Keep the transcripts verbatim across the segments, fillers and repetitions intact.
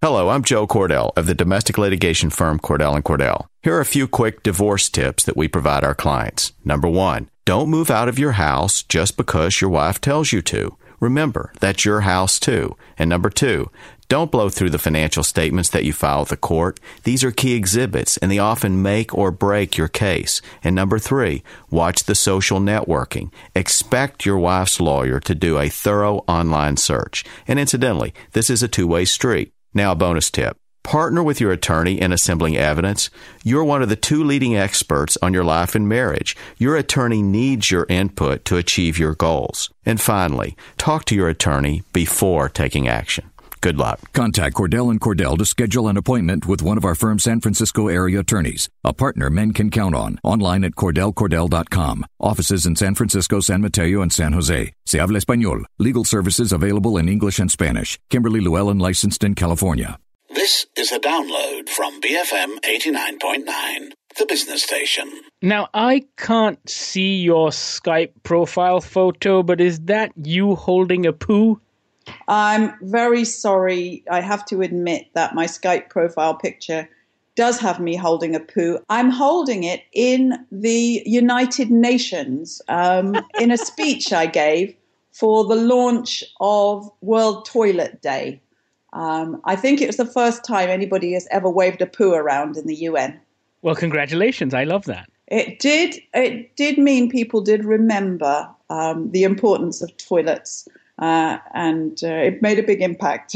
Hello, I'm Joe Cordell of the domestic litigation firm Cordell and Cordell. Here are a few quick divorce tips that we provide our clients. Number one, don't move out of your house just because your wife tells you to. Remember, that's your house too. And number two, don't blow through the financial statements that you file with the court. These are key exhibits, and they often make or break your case. And number three, watch the social networking. Expect your wife's lawyer to do a thorough online search. And incidentally, this is a two-way street. Now, a bonus tip. Partner with your attorney in assembling evidence. You're one of the two leading experts on your life and marriage. Your attorney needs your input to achieve your goals. And finally, talk to your attorney before taking action. Good luck. Contact Cordell and Cordell to schedule an appointment with one of our firm's San Francisco area attorneys, a partner men can count on. Online at cordell cordell dot com. Offices in San Francisco, San Mateo, and San Jose. Se habla español. Legal services available in English and Spanish. Kimberly Llewellyn, licensed in California. This is a download from B F M eighty-nine point nine, the business station. Now, I can't see your Skype profile photo, but is that you holding a poo? I'm very sorry. I have to admit that my Skype profile picture does have me holding a poo. I'm holding it in the United Nations um, in a speech I gave for the launch of World Toilet Day. Um, I think it was the first time anybody has ever waved a poo around in the U N. Well, congratulations. I love that. It did. It did mean people did remember um, the importance of toilets. Uh, and uh, it made a big impact.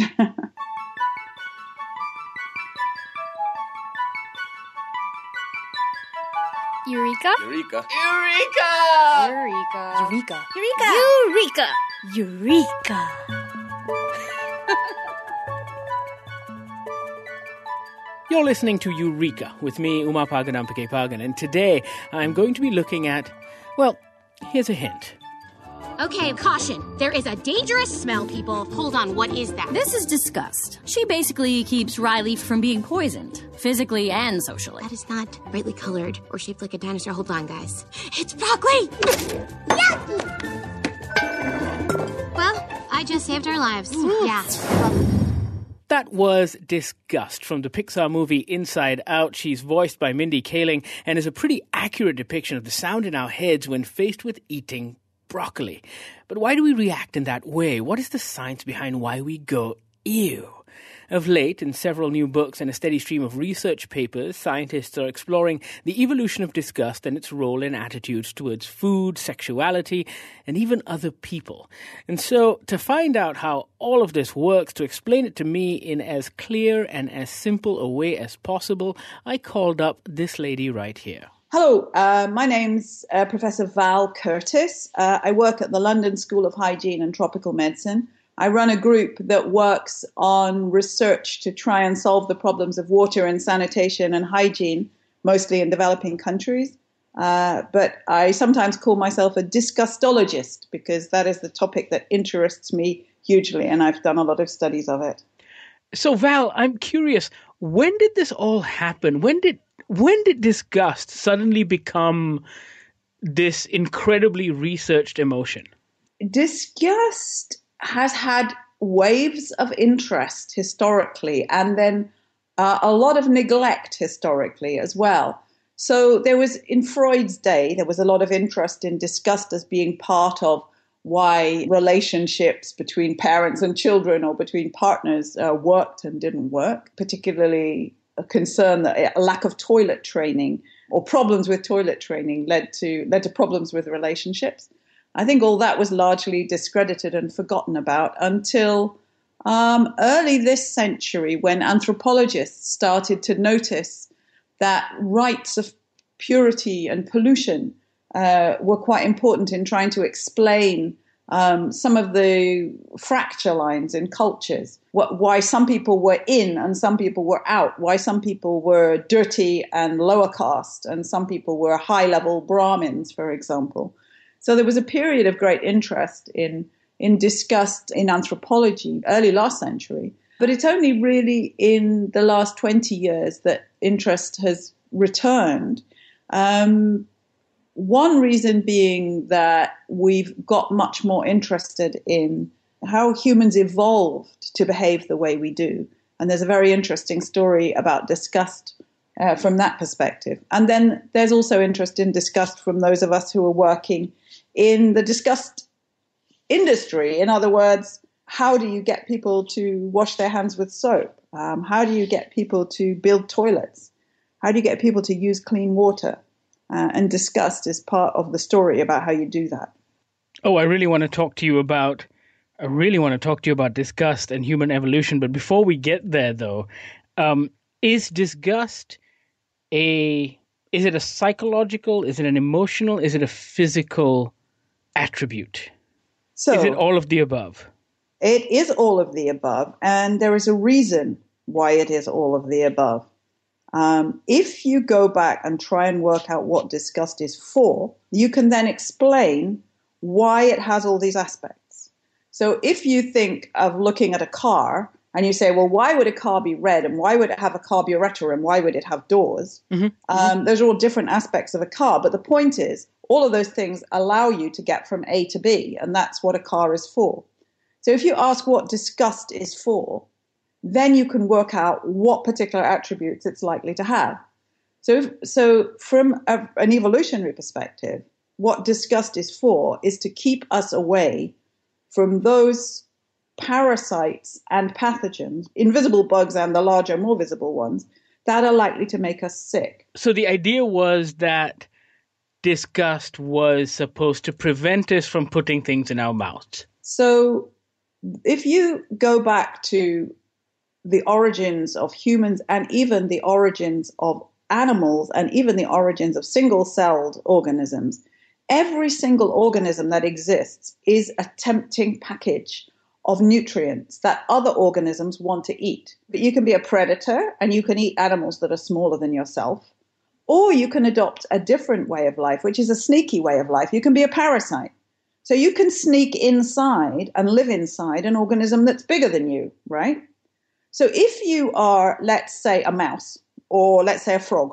Eureka! Eureka! Eureka! Eureka! Eureka! Eureka! Eureka! Eureka! You're listening to Eureka with me, Uma Paganampuke Pagan, and today I'm going to be looking at, well, here's a hint. Okay, caution. There is a dangerous smell, people. Hold on, what is that? This is disgust. She basically keeps Riley from being poisoned, physically and socially. That is not brightly colored or shaped like a dinosaur. Hold on, guys. It's broccoli! Yucky! Well, I just saved our lives. Yeah. That was Disgust from the Pixar movie Inside Out. She's voiced by Mindy Kaling and is a pretty accurate depiction of the sound in our heads when faced with eating broccoli. But why do we react in that way? What is the science behind why we go, ew? Of late, in several new books and a steady stream of research papers, scientists are exploring the evolution of disgust and its role in attitudes towards food, sexuality, and even other people. And so, to find out how all of this works, to explain it to me in as clear and as simple a way as possible, I called up this lady right here. Hello, uh, my name's uh, Professor Val Curtis. Uh, I work at the London School of Hygiene and Tropical Medicine. I run a group that works on research to try and solve the problems of water and sanitation and hygiene, mostly in developing countries. Uh, but I sometimes call myself a disgustologist because that is the topic that interests me hugely, and I've done a lot of studies of it. So, Val, I'm curious, when did this all happen? When did When did disgust suddenly become this incredibly researched emotion? Disgust has had waves of interest historically, and then uh, a lot of neglect historically as well. So there was, in Freud's day, there was a lot of interest in disgust as being part of why relationships between parents and children or between partners uh, worked and didn't work, particularly a concern that a lack of toilet training or problems with toilet training led to led to problems with relationships. I think all that was largely discredited and forgotten about until um, early this century, when anthropologists started to notice that rights of purity and pollution uh, were quite important in trying to explain Um, some of the fracture lines in cultures, what, why some people were in and some people were out, why some people were dirty and lower caste and some people were high-level Brahmins, for example. So there was a period of great interest in, in disgust in anthropology, early last century. But it's only really in the last twenty years that interest has returned. Um, One reason being that we've got much more interested in how humans evolved to behave the way we do. And there's a very interesting story about disgust uh, from that perspective. And then there's also interest in disgust from those of us who are working in the disgust industry. In other words, how do you get people to wash their hands with soap? Um, how do you get people to build toilets? How do you get people to use clean water? Uh, and disgust is part of the story about how you do that. Oh, I really want to talk to you about, I really want to talk to you about disgust and human evolution. But before we get there, though, um, is disgust a, is it a psychological, is it an emotional, is it a physical attribute? So, is it all of the above? It is all of the above, and there is a reason why it is all of the above. Um, if you go back and try and work out what disgust is for, you can then explain why it has all these aspects. So if you think of looking at a car and you say, well, why would a car be red and why would it have a carburetor and why would it have doors? Mm-hmm. Um, those are all different aspects of a car. But the point is, all of those things allow you to get from A to B, and that's what a car is for. So if you ask what disgust is for, then you can work out what particular attributes it's likely to have. So, so from a, an evolutionary perspective, what disgust is for is to keep us away from those parasites and pathogens, invisible bugs and the larger, more visible ones, that are likely to make us sick. So the idea was that disgust was supposed to prevent us from putting things in our mouths. So if you go back to the origins of humans and even the origins of animals and even the origins of single-celled organisms, every single organism that exists is a tempting package of nutrients that other organisms want to eat. But you can be a predator and you can eat animals that are smaller than yourself, or you can adopt a different way of life, which is a sneaky way of life. You can be a parasite. So you can sneak inside and live inside an organism that's bigger than you, right? So if you are, let's say, a mouse, or let's say a frog,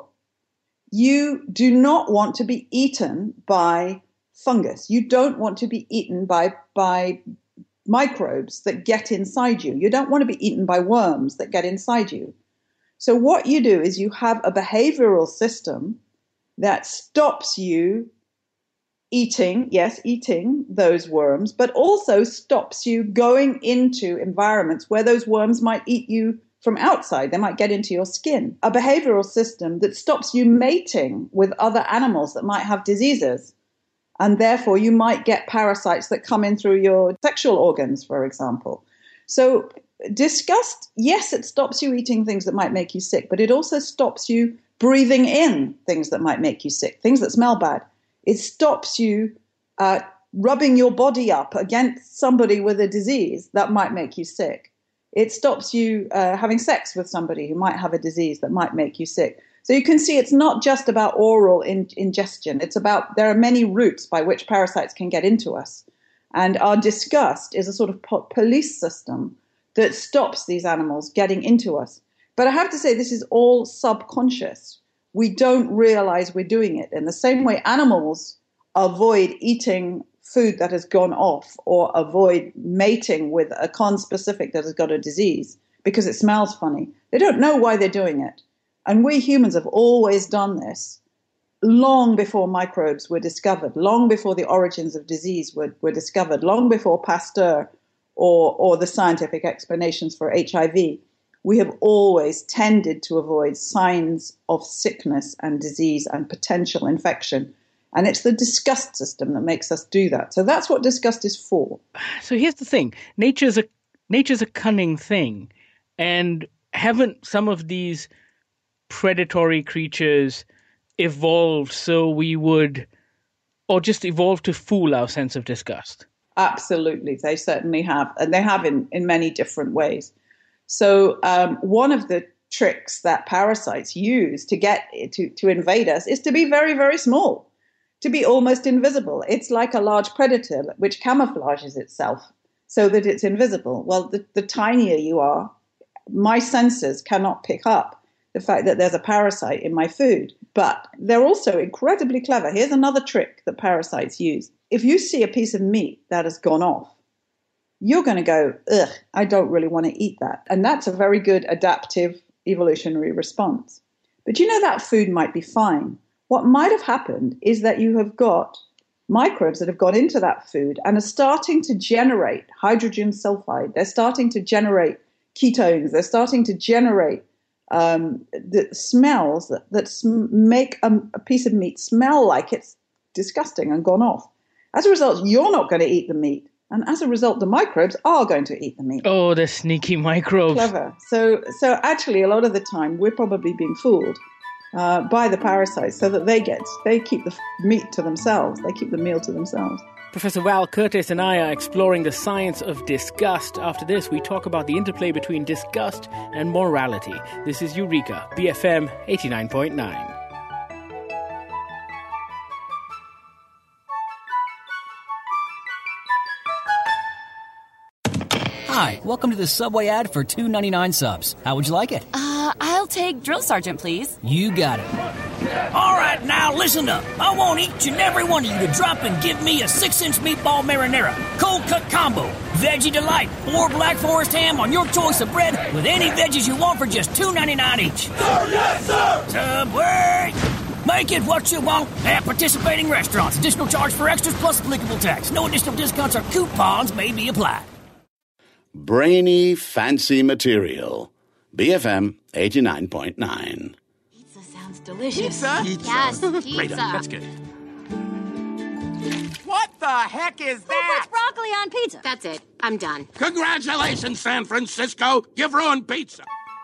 you do not want to be eaten by fungus. You don't want to be eaten by, by microbes that get inside you. You don't want to be eaten by worms that get inside you. So what you do is you have a behavioral system that stops you eating, yes, eating those worms, but also stops you going into environments where those worms might eat you from outside. They might get into your skin. A behavioral system that stops you mating with other animals that might have diseases. And therefore, you might get parasites that come in through your sexual organs, for example. So disgust, yes, it stops you eating things that might make you sick, but it also stops you breathing in things that might make you sick, things that smell bad. It stops you uh, rubbing your body up against somebody with a disease that might make you sick. It stops you uh, having sex with somebody who might have a disease that might make you sick. So you can see it's not just about oral in- ingestion. It's about, there are many routes by which parasites can get into us. And our disgust is a sort of po- police system that stops these animals getting into us. But I have to say, this is all subconscious. We don't realize we're doing it. In the same way animals avoid eating food that has gone off or avoid mating with a conspecific that has got a disease because it smells funny. They don't know why they're doing it. And we humans have always done this long before microbes were discovered, long before the origins of disease were, were discovered, long before Pasteur or, or the scientific explanations for H I V. We have always tended to avoid signs of sickness and disease and potential infection. And it's the disgust system that makes us do that. So that's what disgust is for. So here's the thing. Nature's a nature's a cunning thing. And haven't some of these predatory creatures evolved so we would, or just evolved to fool our sense of disgust? Absolutely. They certainly have. And they have in, in many different ways. So um, one of the tricks that parasites use to get to, to invade us is to be very, very small, to be almost invisible. It's like a large predator which camouflages itself so that it's invisible. Well, the, the tinier you are, my senses cannot pick up the fact that there's a parasite in my food. But they're also incredibly clever. Here's another trick that parasites use. If you see a piece of meat that has gone off, you're going to go, ugh, I don't really want to eat that. And that's a very good adaptive evolutionary response. But you know, that food might be fine. What might have happened is that you have got microbes that have got into that food and are starting to generate hydrogen sulfide. They're starting to generate ketones. They're starting to generate um, the smells that, that sm- make a, a piece of meat smell like it's disgusting and gone off. As a result, you're not going to eat the meat. And as a result, the microbes are going to eat the meat. Oh, the sneaky microbes. Clever. So, so actually, a lot of the time, we're probably being fooled uh, by the parasites so that they get, they keep the meat to themselves. They keep the meal to themselves. Professor Val Curtis and I are exploring the science of disgust. After this, we talk about the interplay between disgust and morality. This is Eureka, B F M eighty-nine point nine. Hi, welcome to the Subway ad for two ninety-nine subs. How would you like it? Uh, I'll take Drill Sergeant, please. You got it. All right, now listen up. I want each and every one of you to drop and give me a six-inch meatball marinara, cold cut combo, veggie delight, or Black Forest ham on your choice of bread with any veggies you want for just two ninety-nine each. Sir, yes, sir! Subway! Make it what you want at participating restaurants. Additional charge for extras plus applicable tax. No additional discounts or coupons may be applied. Brainy, fancy material. B F M eighty-nine point nine. Pizza sounds delicious. Pizza? Pizza. Yes, pizza. Right on, that's good. What the heck is Who that? puts broccoli on pizza? That's it. I'm done. Congratulations, San Francisco. You've ruined pizza.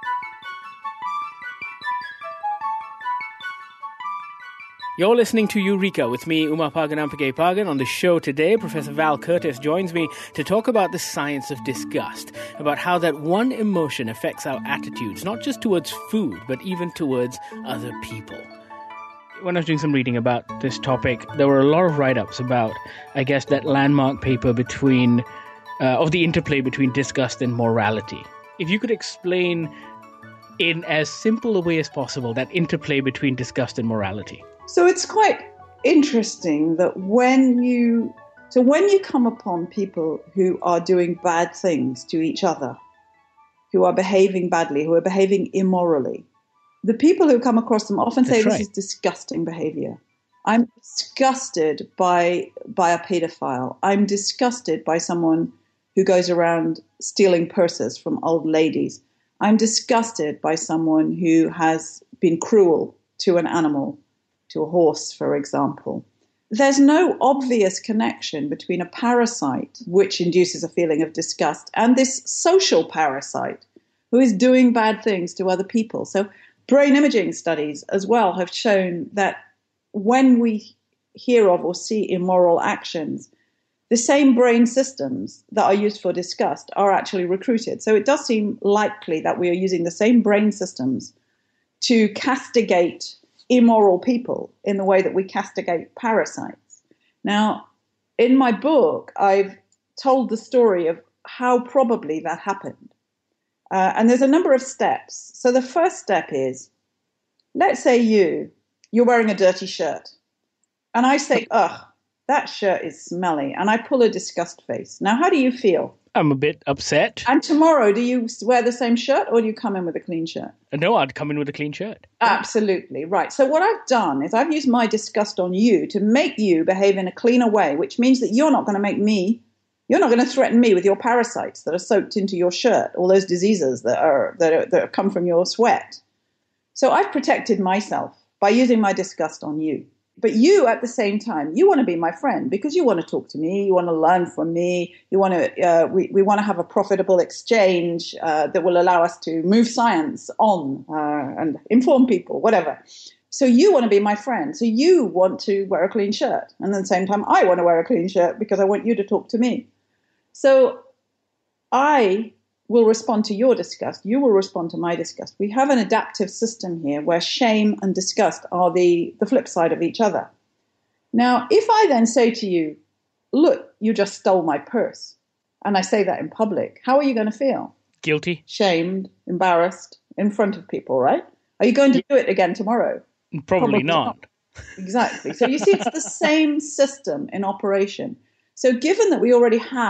You're listening to Eureka with me, Uma Paganampuge Pagan. On the show today, Professor Val Curtis joins me to talk about the science of disgust, about how that one emotion affects our attitudes, not just towards food, but even towards other people. When I was doing some reading about this topic, there were a lot of write-ups about, I guess, that landmark paper between, uh, of the interplay between disgust and morality. If you could explain in as simple a way as possible that interplay between disgust and morality. So it's quite interesting that when you, so when you come upon people who are doing bad things to each other, who are behaving badly, who are behaving immorally, the people who come across them often say, That's this right. is disgusting behavior. I'm disgusted by, by a pedophile. I'm disgusted by someone who goes around stealing purses from old ladies. I'm disgusted by someone who has been cruel to an animal, to a horse, for example. There's no obvious connection between a parasite, which induces a feeling of disgust, and this social parasite who is doing bad things to other people. So brain imaging studies as well have shown that when we hear of or see immoral actions, the same brain systems that are used for disgust are actually recruited. So it does seem likely that we are using the same brain systems to castigate immoral people in the way that we castigate parasites. Now, in my book, I've told the story of how probably that happened. Uh, and there's a number of steps. So the first step is, let's say you, you're wearing a dirty shirt. And I say, ugh, that shirt is smelly. And I pull a disgust face. Now, how do you feel? I'm a bit upset. And tomorrow, do you wear the same shirt or do you come in with a clean shirt? No, I'd come in with a clean shirt. Absolutely, right. So what I've done is I've used my disgust on you to make you behave in a cleaner way, which means that you're not going to make me, you're not going to threaten me with your parasites that are soaked into your shirt, all those diseases that are that, are, that come from your sweat. So I've protected myself by using my disgust on you. But you, at the same time, you want to be my friend because you want to talk to me, you want to learn from me, you want to. Uh, we we want to have a profitable exchange uh, that will allow us to move science on uh, and inform people, whatever. So you want to be my friend. So you want to wear a clean shirt, and at the same time, I want to wear a clean shirt because I want you to talk to me. So I will respond to your disgust. You will respond to my disgust. We have an adaptive system here where shame and disgust are the, the flip side of each other. Now, if I then say to you, look, you just stole my purse, and I say that in public, how are you going to feel? Guilty. Shamed, embarrassed, in front of people, right? Are you going to do it again tomorrow? Probably, Probably not. not. Exactly. So you see, it's the same system in operation. So given that we already have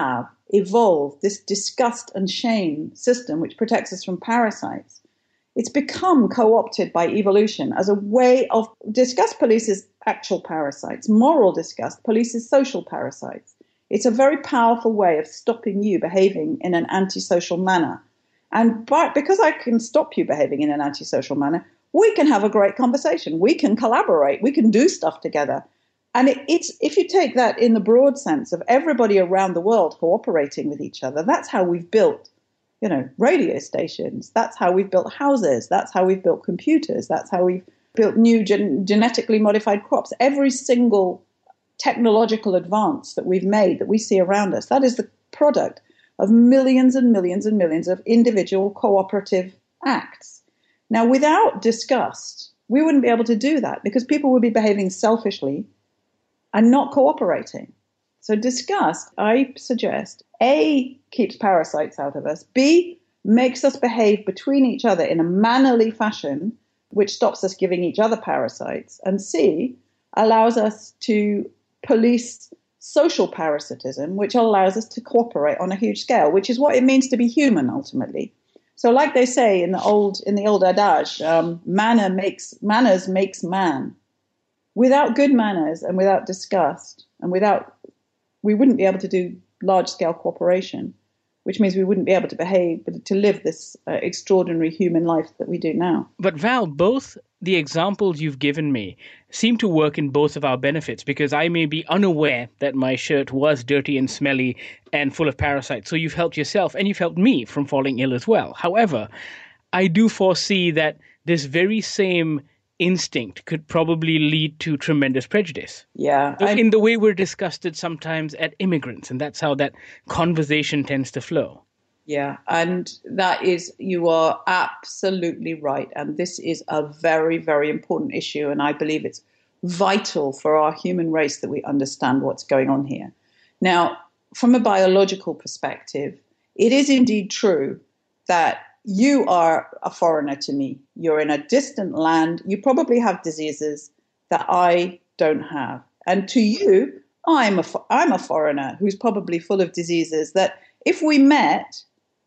evolved, this disgust and shame system which protects us from parasites, it's become co-opted by evolution as a way of disgust polices actual parasites, moral disgust polices social parasites. It's a very powerful way of stopping you behaving in an antisocial manner. And by, because I can stop you behaving in an antisocial manner, we can have a great conversation. We can collaborate. We can do stuff together. And it, it's if you take that in the broad sense of everybody around the world cooperating with each other, that's how we've built, you know, radio stations. That's how we've built houses. That's how we've built computers. That's how we've built new gen- genetically modified crops. Every single technological advance that we've made, that we see around us, that is the product of millions and millions and millions of individual cooperative acts. Now, without disgust, we wouldn't be able to do that because people would be behaving selfishly and not cooperating. So disgust, I suggest, A, keeps parasites out of us, B, makes us behave between each other in a mannerly fashion, which stops us giving each other parasites, and C, allows us to police social parasitism, which allows us to cooperate on a huge scale, which is what it means to be human ultimately. So like they say in the old in the old adage, um, manner makes manners makes man. Without good manners and without disgust and without, we wouldn't be able to do large-scale cooperation, which means we wouldn't be able to behave, but to live this uh, extraordinary human life that we do now. But Val, both the examples you've given me seem to work in both of our benefits, because I may be unaware that my shirt was dirty and smelly and full of parasites. So you've helped yourself and you've helped me from falling ill as well. However, I do foresee that this very same instinct could probably lead to tremendous prejudice. Yeah. So in the way we're disgusted sometimes at immigrants, and that's how that conversation tends to flow. Yeah, and that is, you are absolutely right. And this is a very, very important issue. And I believe it's vital for our human race that we understand what's going on here. Now, from a biological perspective, it is indeed true that you are a foreigner to me. You're in a distant land. You probably have diseases that I don't have. And to you, I'm a, I'm a foreigner who's probably full of diseases that if we met,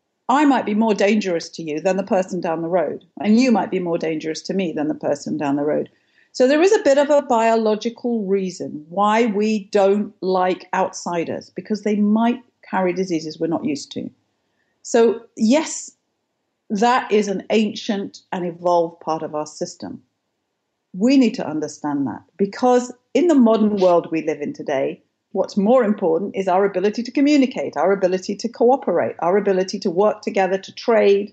I might be more dangerous to you than the person down the road. And you might be more dangerous to me than the person down the road. So there is a bit of a biological reason why we don't like outsiders, because they might carry diseases we're not used to. So yes, that is an ancient and evolved part of our system. We need to understand that, because in the modern world we live in today, what's more important is our ability to communicate, our ability to cooperate, our ability to work together, to trade,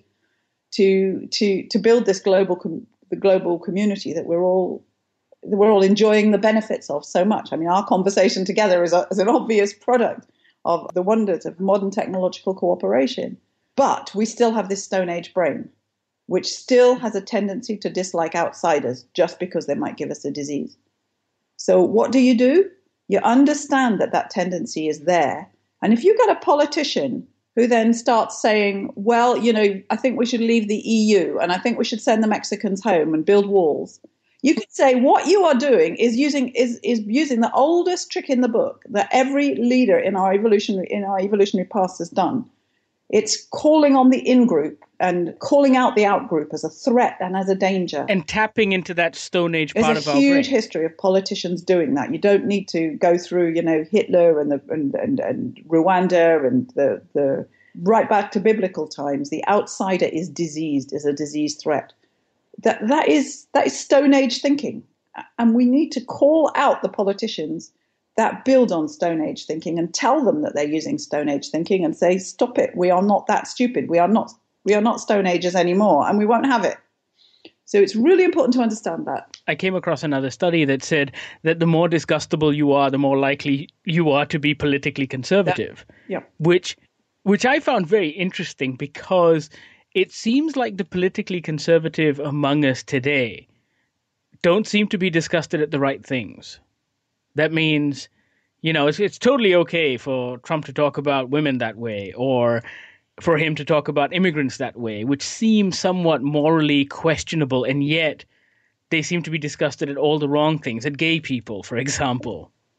to to to build this global com- the global community that we're all that we're all enjoying the benefits of so much. I mean, our conversation together is, a, is an obvious product of the wonders of modern technological cooperation. But we still have this Stone Age brain, which still has a tendency to dislike outsiders just because they might give us a disease. So what do you do? You understand that that tendency is there. And if you get a politician who then starts saying, well, you know, I think we should leave the E U and I think we should send the Mexicans home and build walls, you could say what you are doing is using is, is using the oldest trick in the book that every leader in our evolutionary in our evolutionary past has done. It's calling on the in-group and calling out the out-group as a threat and as a danger. And tapping into that Stone Age part There's of our brain. There's a huge history of politicians doing that. You don't need to go through, you know, Hitler and the and, and, and Rwanda and the, the right back to biblical times. The outsider is diseased, is a disease threat. That that is that is Stone Age thinking. And we need to call out the politicians that build on Stone Age thinking and tell them that they're using Stone Age thinking and say, stop it. We are not that stupid. We are not we are not Stone Agers anymore, and we won't have it. So it's really important to understand that. I came across another study that said that the more disgustable you are, the more likely you are to be politically conservative. Yeah. Yeah. Which which I found very interesting, because it seems like the politically conservative among us today don't seem to be disgusted at the right things. That means, you know, it's, it's totally okay for Trump to talk about women that way, or for him to talk about immigrants that way, which seems somewhat morally questionable, and yet they seem to be disgusted at all the wrong things, at gay people, for example.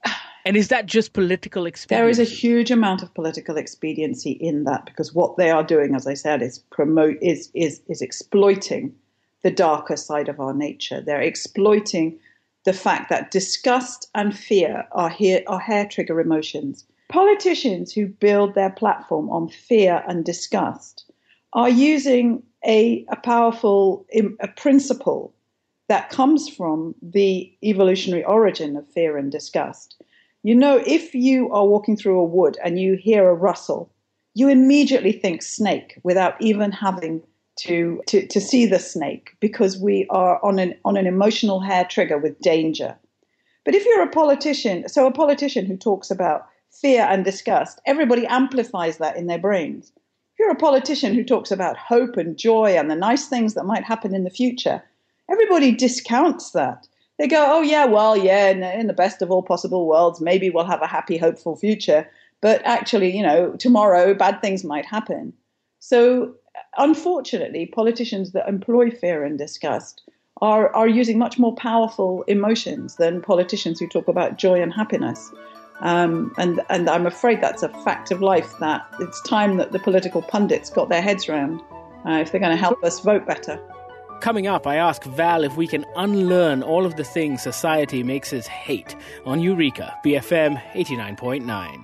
And is that just political expediency? There is a huge amount of political expediency in that, because what they are doing, as I said, is promote is is is exploiting the darker side of our nature. They're exploiting the fact that disgust and fear are here are hair trigger emotions. Politicians who build their platform on fear and disgust are using a, a powerful a principle that comes from the evolutionary origin of fear and disgust. You know, if you are walking through a wood and you hear a rustle, you immediately think snake without even having to, to, to see the snake, because we are on an, on an emotional hair trigger with danger. But if you're a politician, so a politician who talks about fear and disgust, everybody amplifies that in their brains. If you're a politician who talks about hope and joy and the nice things that might happen in the future, everybody discounts that. They go, oh, yeah, well, yeah, in the, in the best of all possible worlds, maybe we'll have a happy, hopeful future. But actually, you know, tomorrow bad things might happen. So unfortunately, politicians that employ fear and disgust are, are using much more powerful emotions than politicians who talk about joy and happiness. Um, and, and I'm afraid that's a fact of life, that it's time that the political pundits got their heads round uh, if they're going to help us vote better. Coming up, I ask Val if we can unlearn all of the things society makes us hate on Eureka, B F M eighty-nine point nine.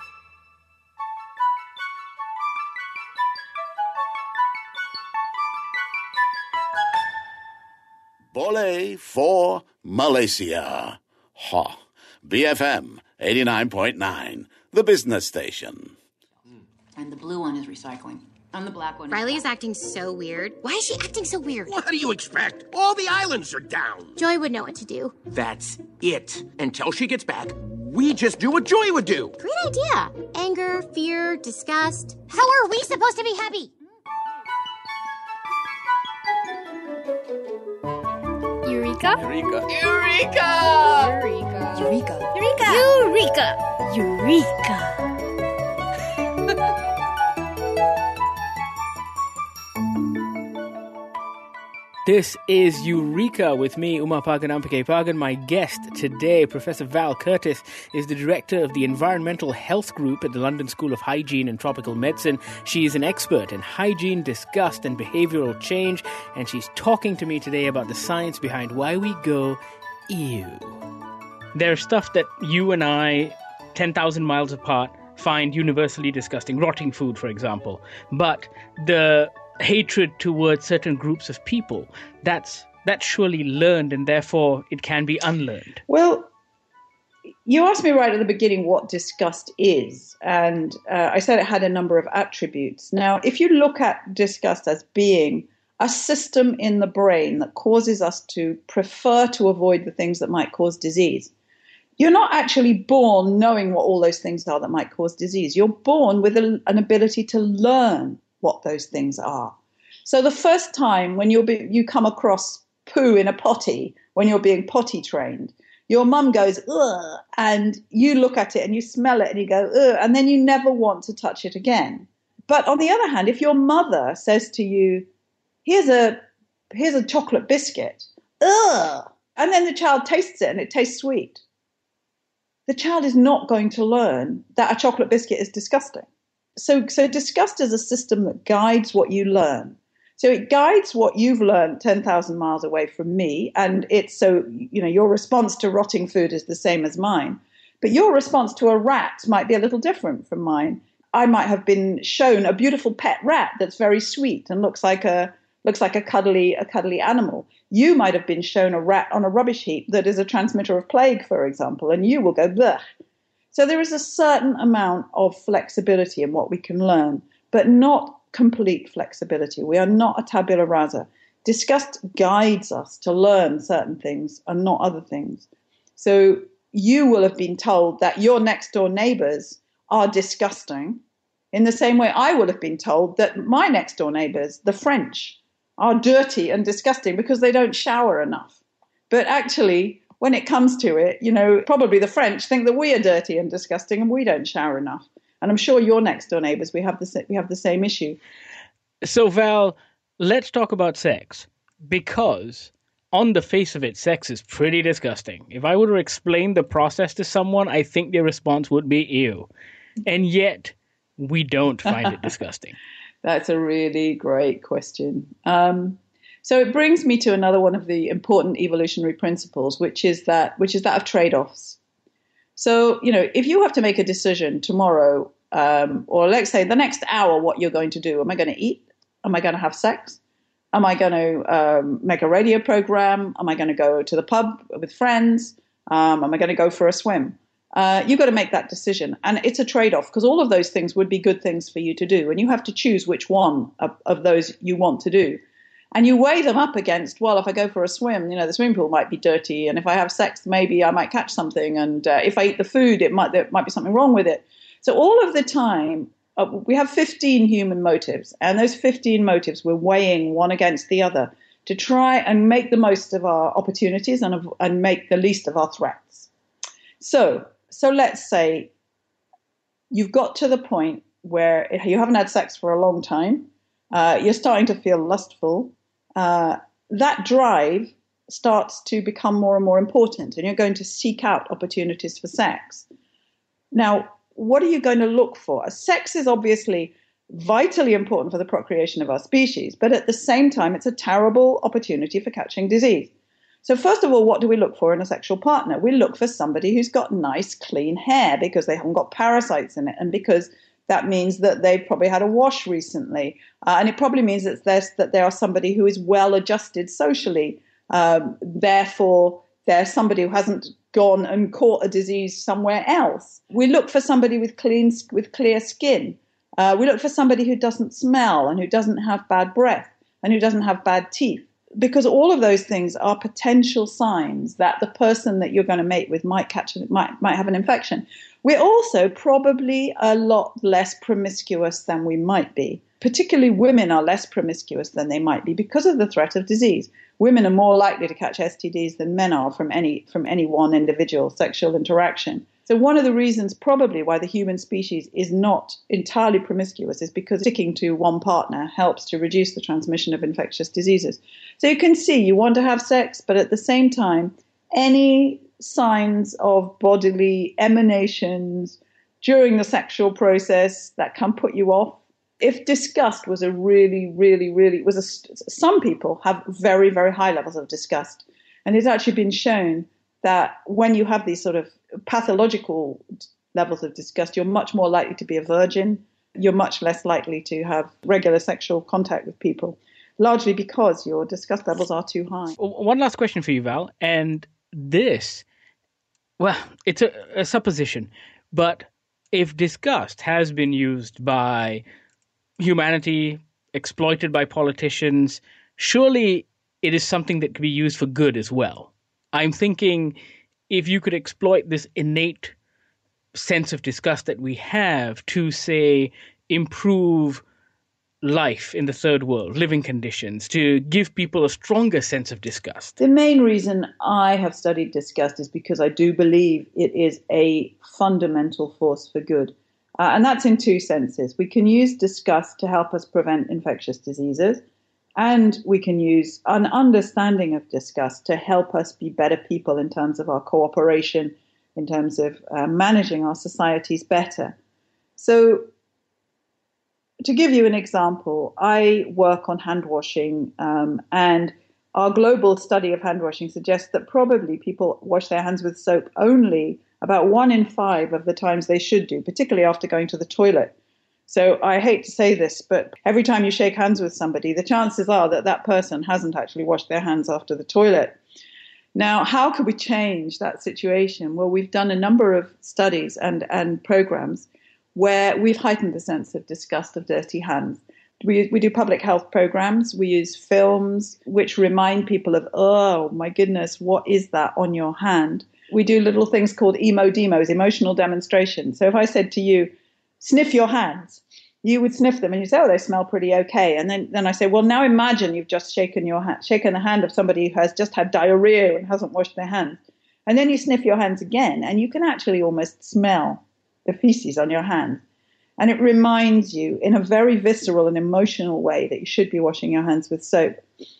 Bole for Malaysia. Ha. B F M eighty-nine point nine, the business station. And the blue one is recycling. And the black one. Riley is acting so weird. Why is she acting so weird? What do you expect? All the islands are down. Joy would know what to do. That's it. Until she gets back, we just do what Joy would do. Great idea. Anger, fear, disgust. How are we supposed to be happy? Eureka. Eureka. Eureka. Eureka. Eureka. Eureka. Eureka. Eureka. This is Eureka with me, Uma Paganampake Pagan. My guest today, Professor Val Curtis, is the director of the Environmental Health Group at the London School of Hygiene and Tropical Medicine. She is an expert in hygiene, disgust, and behavioral change, and she's talking to me today about the science behind why we go ew. There's stuff that you and I, ten thousand miles apart, find universally disgusting. Rotting food, for example. But the hatred towards certain groups of people, that's that's surely learned, and therefore it can be unlearned. Well, you asked me right at the beginning what disgust is, and uh, I said it had a number of attributes. Now, if you look at disgust as being a system in the brain that causes us to prefer to avoid the things that might cause disease, you're not actually born knowing what all those things are that might cause disease. You're born with a, an ability to learn what those things are. So the first time when you'll be, you come across poo in a potty, when you're being potty trained, your mum goes, ugh, and you look at it and you smell it and you go, ugh, and then you never want to touch it again. But on the other hand, if your mother says to you, here's a, here's a chocolate biscuit, ugh, and then the child tastes it and it tastes sweet, the child is not going to learn that a chocolate biscuit is disgusting. So, so disgust is a system that guides what you learn. So it guides what you've learned ten thousand miles away from me. And it's so, you know, your response to rotting food is the same as mine. But your response to a rat might be a little different from mine. I might have been shown a beautiful pet rat that's very sweet and looks like a looks like a cuddly a cuddly animal. You might have been shown a rat on a rubbish heap that is a transmitter of plague, for example, and you will go, blech. So there is a certain amount of flexibility in what we can learn, but not complete flexibility. We are not a tabula rasa. Disgust guides us to learn certain things and not other things. So you will have been told that your next door neighbors are disgusting in the same way I will have been told that my next door neighbors, the French, are dirty and disgusting because they don't shower enough. But actually, when it comes to it, you know, probably the French think that we are dirty and disgusting and we don't shower enough. And I'm sure your next door neighbors, we have the we have the same issue. So, Val, let's talk about sex, because on the face of it, sex is pretty disgusting. If I were to explain the process to someone, I think their response would be ew. And yet, we don't find it disgusting. That's a really great question. Um, so it brings me to another one of the important evolutionary principles, which is that which is that of trade-offs. So, you know, if you have to make a decision tomorrow, um, or let's say the next hour, what you're going to do, am I going to eat? Am I going to have sex? Am I going to um, make a radio program? Am I going to go to the pub with friends? Um, am I going to go for a swim? Uh, you've got to make that decision. And it's a trade-off because all of those things would be good things for you to do. And you have to choose which one of, of those you want to do. And you weigh them up against, well, if I go for a swim, you know, the swimming pool might be dirty. And if I have sex, maybe I might catch something. And uh, if I eat the food, it might there might be something wrong with it. So all of the time, uh, we have fifteen human motives. And those fifteen motives, we're weighing one against the other to try and make the most of our opportunities and, and make the least of our threats. So, so let's say you've got to the point where you haven't had sex for a long time. Uh, you're starting to feel lustful. Uh, that drive starts to become more and more important, and you're going to seek out opportunities for sex. Now, what are you going to look for? Sex is obviously vitally important for the procreation of our species, but at the same time, it's a terrible opportunity for catching disease. So first of all, what do we look for in a sexual partner? We look for somebody who's got nice, clean hair because they haven't got parasites in it, and because that means that they've probably had a wash recently. Uh, and it probably means that, there's, that they are somebody who is well adjusted socially. Um, therefore, they're somebody who hasn't gone and caught a disease somewhere else. We look for somebody with clean, with clear skin. Uh, we look for somebody who doesn't smell and who doesn't have bad breath and who doesn't have bad teeth. Because all of those things are potential signs that the person that you're going to mate with might catch, might might have an infection. We're also probably a lot less promiscuous than we might be. Particularly women are less promiscuous than they might be because of the threat of disease. Women are more likely to catch S T Ds than men are from any from any one individual sexual interaction. So one of the reasons probably why the human species is not entirely promiscuous is because sticking to one partner helps to reduce the transmission of infectious diseases. So you can see you want to have sex, but at the same time, any signs of bodily emanations during the sexual process that can put you off. If disgust was a really, really, really, was a, some people have very, very high levels of disgust. And it's actually been shown that when you have these sort of pathological levels of disgust, you're much more likely to be a virgin. You're much less likely to have regular sexual contact with people, largely because your disgust levels are too high. One last question for you, Val. And this, well, it's a, a supposition, but if disgust has been used by humanity, exploited by politicians, surely it is something that can be used for good as well. I'm thinking if you could exploit this innate sense of disgust that we have to, say, improve life in the third world, living conditions, to give people a stronger sense of disgust. The main reason I have studied disgust is because I do believe it is a fundamental force for good. Uh, and that's in two senses. We can use disgust to help us prevent infectious diseases, and we can use an understanding of disgust to help us be better people in terms of our cooperation, in terms of uh, managing our societies better. So to give you an example, I work on hand washing, um, and our global study of hand washing suggests that probably people wash their hands with soap only about one in five of the times they should do, particularly after going to the toilet. So I hate to say this, but every time you shake hands with somebody, the chances are that that person hasn't actually washed their hands after the toilet. Now, how could we change that situation? Well, we've done a number of studies and, and programs where we've heightened the sense of disgust of dirty hands. We, we do public health programs. We use films which remind people of, oh, my goodness, what is that on your hand? We do little things called emo demos, emotional demonstrations. So if I said to you, sniff your hands, you would sniff them and you say, oh, they smell pretty okay. And then, then I say, well, now imagine you've just shaken your hand, shaken the hand of somebody who has just had diarrhea and hasn't washed their hands. And then you sniff your hands again, and you can actually almost smell the feces on your hands. And it reminds you in a very visceral and emotional way that you should be washing your hands with soap.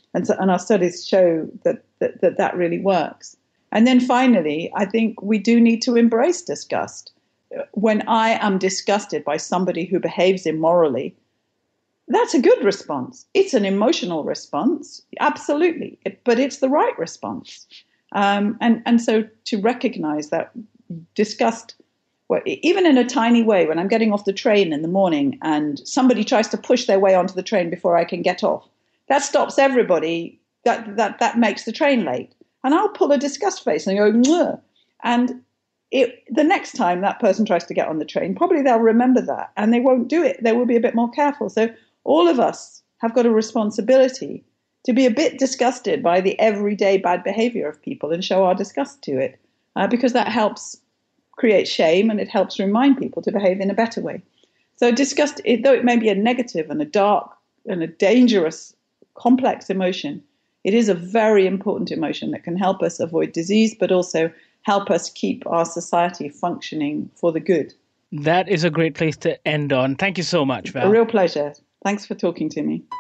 And, so, and our studies show that that, that that really works. And then finally, I think we do need to embrace disgust. When I am disgusted by somebody who behaves immorally, that's a good response. It's an emotional response, absolutely, it, but it's the right response. Um, and, and so to recognize that disgust, well, even in a tiny way, when I'm getting off the train in the morning and somebody tries to push their way onto the train before I can get off, that stops everybody, that, that, that makes the train late. And I'll pull a disgust face and go, Mwah. And it, the next time that person tries to get on the train, probably they'll remember that and they won't do it. They will be a bit more careful. So all of us have got a responsibility to be a bit disgusted by the everyday bad behavior of people and show our disgust to it, uh, because that helps create shame and it helps remind people to behave in a better way. So disgust, it, though it may be a negative and a dark and a dangerous, complex emotion, it is a very important emotion that can help us avoid disease, but also help us keep our society functioning for the good. That is a great place to end on. Thank you so much, Val. A real pleasure. Thanks for talking to me.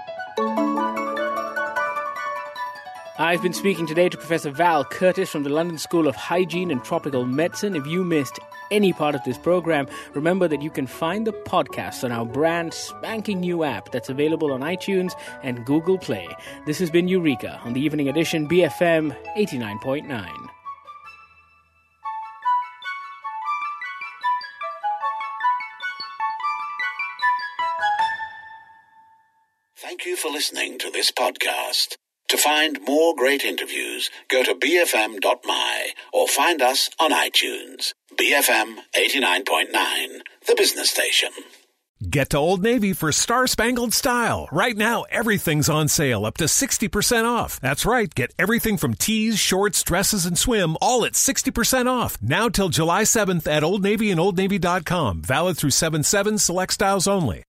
I've been speaking today to Professor Val Curtis from the London School of Hygiene and Tropical Medicine. If you missed any part of this program, remember that you can find the podcast on our brand spanking new app that's available on iTunes and Google Play. This has been Eureka on the Evening Edition, B F M eighty-nine point nine. Thank you for listening to this podcast. To find more great interviews, go to b f m dot m y or find us on iTunes. B F M eighty-nine point nine, the business station. Get to Old Navy for Star-Spangled Style. Right now, everything's on sale, up to sixty percent off. That's right, get everything from tees, shorts, dresses, and swim, all at sixty percent off. Now till July seventh at Old Navy and old navy dot com. Valid through seven seven, select styles only.